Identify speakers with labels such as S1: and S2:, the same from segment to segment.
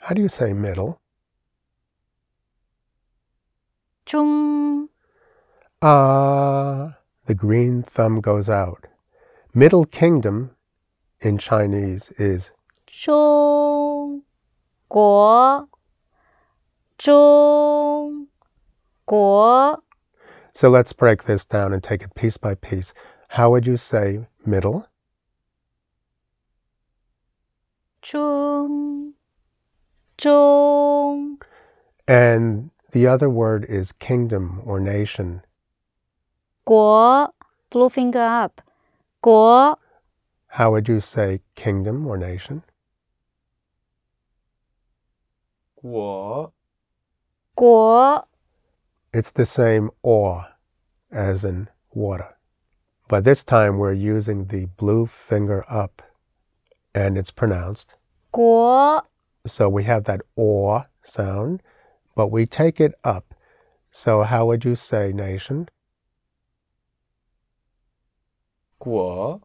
S1: How do you say middle?
S2: 中
S1: The green thumb goes out. Middle Kingdom in Chinese is
S2: 中国中国
S1: So let's break this down and take it piece by piece. How would you say middle?
S2: 中
S1: And the other word is kingdom or nation.
S2: 国 blue finger up 国
S1: How would you say kingdom or nation?
S3: 国
S1: It's the same or as in water. But this time we're using the blue finger up and it's pronounced.
S2: 国
S1: So we have that or sound, but we take it up. So how would you say nation?
S3: 国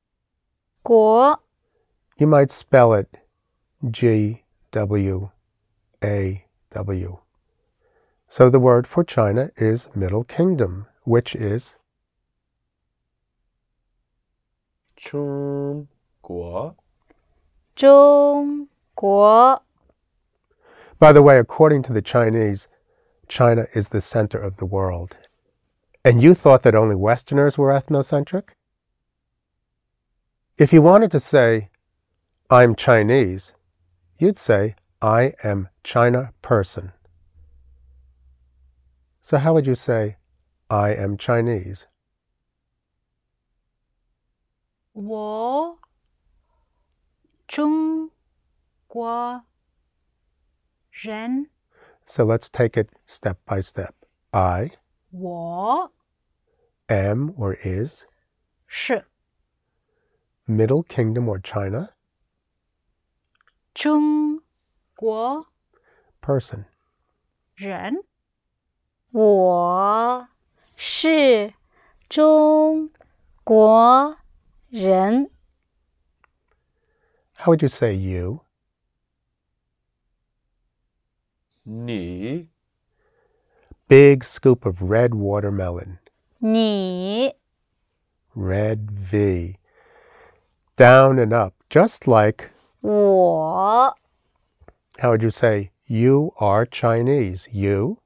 S1: You might spell it G-W-A-W. So the word for China is Middle Kingdom, which is
S3: 中国
S2: 中国
S1: By the way, according to the Chinese, China is the center of the world. And you thought that only Westerners were ethnocentric? If you wanted to say, I'm Chinese, you'd say, I am China person. So how would you say, I am Chinese?
S2: 我中国人
S1: So let's take it step by step. I
S2: 我
S1: am or is,
S2: 是
S1: Middle Kingdom or China,
S2: 中国
S1: person.
S2: 人我是中国人
S1: How would you say you?
S3: 你
S1: Big scoop of red watermelon.
S2: 你
S1: Red V. Down and up, just like,
S2: 我
S1: how would you say, you are Chinese? You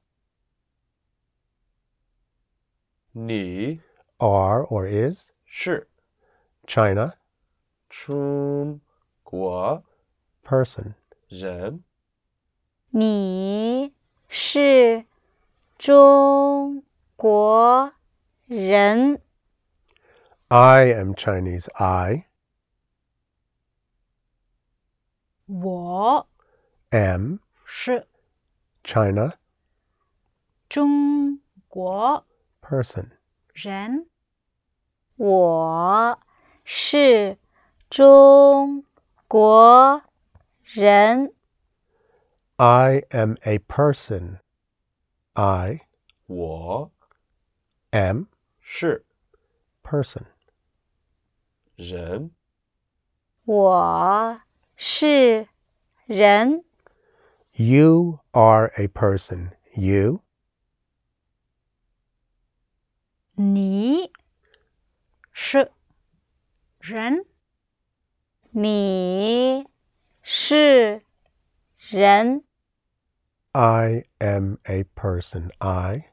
S3: 你
S1: are or is,
S3: 是
S1: China,
S3: 中国
S1: person.
S3: 人
S2: 你是中国人
S1: I am Chinese. I
S2: 我
S1: am
S2: 是
S1: China,
S2: 中国
S1: person.
S2: 人我是中国人
S1: I am a person. I
S3: 我
S1: am
S3: 是
S1: person.
S3: 人
S2: 我是人
S1: You are a person. You
S2: 你是人你是人
S1: I am a person. I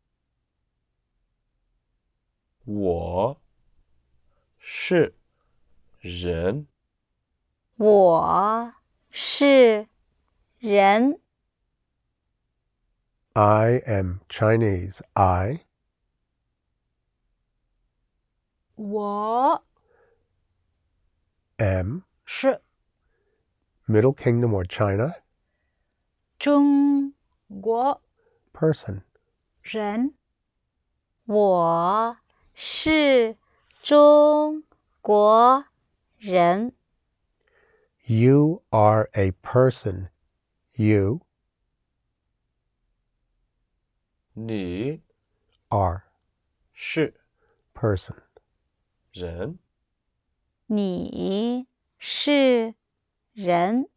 S3: 我是人
S2: 我是人
S1: I am Chinese. I
S2: 我
S1: am
S2: 是
S1: Middle Kingdom or China,
S2: 中国
S1: person.
S2: 人我是中国人
S1: You are a person. You
S3: 你
S1: are
S3: 是
S1: person.
S3: 人
S2: 你是人